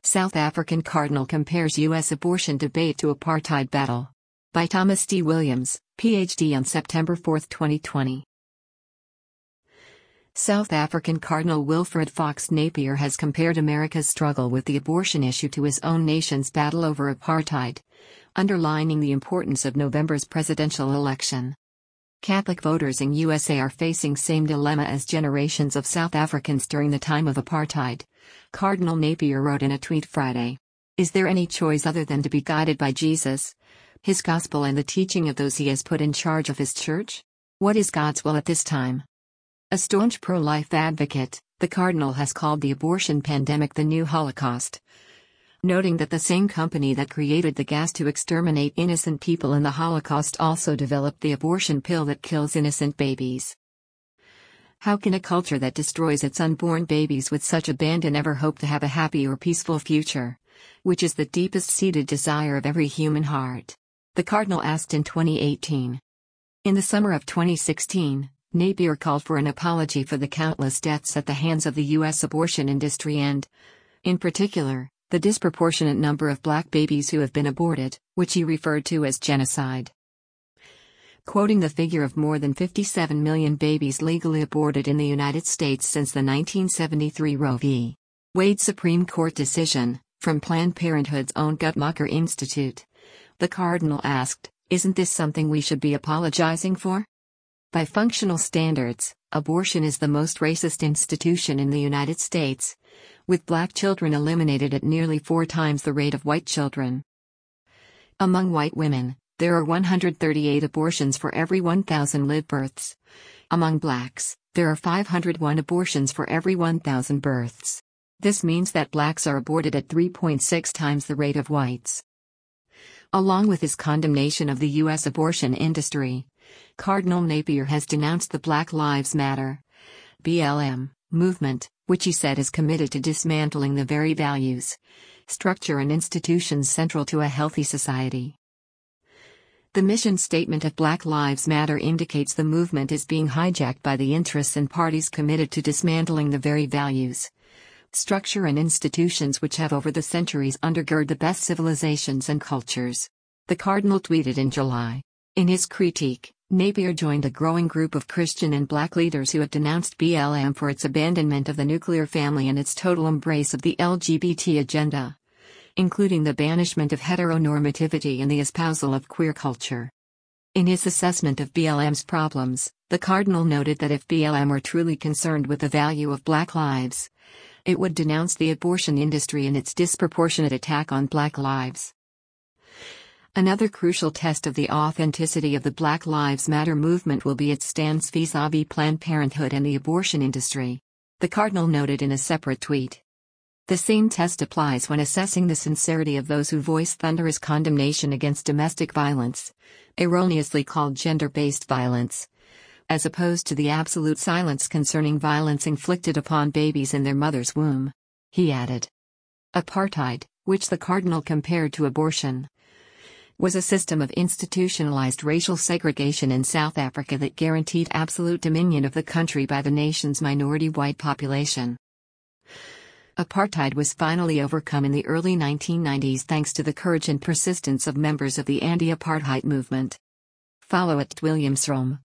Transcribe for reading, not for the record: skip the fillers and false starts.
South African Cardinal compares U.S. abortion debate to apartheid battle. By Thomas D. Williams, Ph.D. on September 4, 2020. South African Cardinal Wilfred Fox Napier has compared America's struggle with the abortion issue to his own nation's battle over apartheid, underlining the importance of November's presidential election. Catholic voters in USA are facing same dilemma as generations of South Africans during the time of apartheid, Cardinal Napier wrote in a tweet Friday. Is there any choice other than to be guided by Jesus, His gospel and the teaching of those He has put in charge of His church? What is God's will at this time? A staunch pro-life advocate, the Cardinal has called the abortion pandemic the new Holocaust, noting that the same company that created the gas to exterminate innocent people in the Holocaust also developed the abortion pill that kills innocent babies. How can a culture that destroys its unborn babies with such abandon ever hope to have a happy or peaceful future, which is the deepest-seated desire of every human heart? The Cardinal asked in 2018. In the summer of 2016, Napier called for an apology for the countless deaths at the hands of the U.S. abortion industry and, in particular, the disproportionate number of black babies who have been aborted, which he referred to as genocide. Quoting the figure of more than 57 million babies legally aborted in the United States since the 1973 Roe v. Wade Supreme Court decision, from Planned Parenthood's own Guttmacher Institute, the Cardinal asked, "Isn't this something we should be apologizing for?" By functional standards, abortion is the most racist institution in the United States, with black children eliminated at nearly 4 times the rate of white children. Among white women, there are 138 abortions for every 1,000 live births. Among blacks, there are 501 abortions for every 1,000 births. This means that blacks are aborted at 3.6 times the rate of whites. Along with his condemnation of the U.S. abortion industry, Cardinal Napier has denounced the Black Lives Matter (BLM) movement, which he said is committed to dismantling the very values, structure and institutions central to a healthy society. The mission statement of Black Lives Matter indicates the movement is being hijacked by the interests and parties committed to dismantling the very values, structure and institutions which have over the centuries undergird the best civilizations and cultures. The Cardinal tweeted in July. In his critique, Napier joined a growing group of Christian and black leaders who have denounced BLM for its abandonment of the nuclear family and its total embrace of the LGBT agenda, including the banishment of heteronormativity and the espousal of queer culture. In his assessment of BLM's problems, the Cardinal noted that if BLM were truly concerned with the value of black lives, it would denounce the abortion industry and its disproportionate attack on black lives. Another crucial test of the authenticity of the Black Lives Matter movement will be its stance vis-à-vis Planned Parenthood and the abortion industry, the Cardinal noted in a separate tweet. The same test applies when assessing the sincerity of those who voice thunderous condemnation against domestic violence, erroneously called gender-based violence, as opposed to the absolute silence concerning violence inflicted upon babies in their mother's womb. He added. Apartheid, which the Cardinal compared to abortion, was a system of institutionalized racial segregation in South Africa that guaranteed absolute dominion of the country by the nation's minority white population. Apartheid was finally overcome in the early 1990s thanks to the courage and persistence of members of the anti-apartheid movement. Follow @WilliamsRome.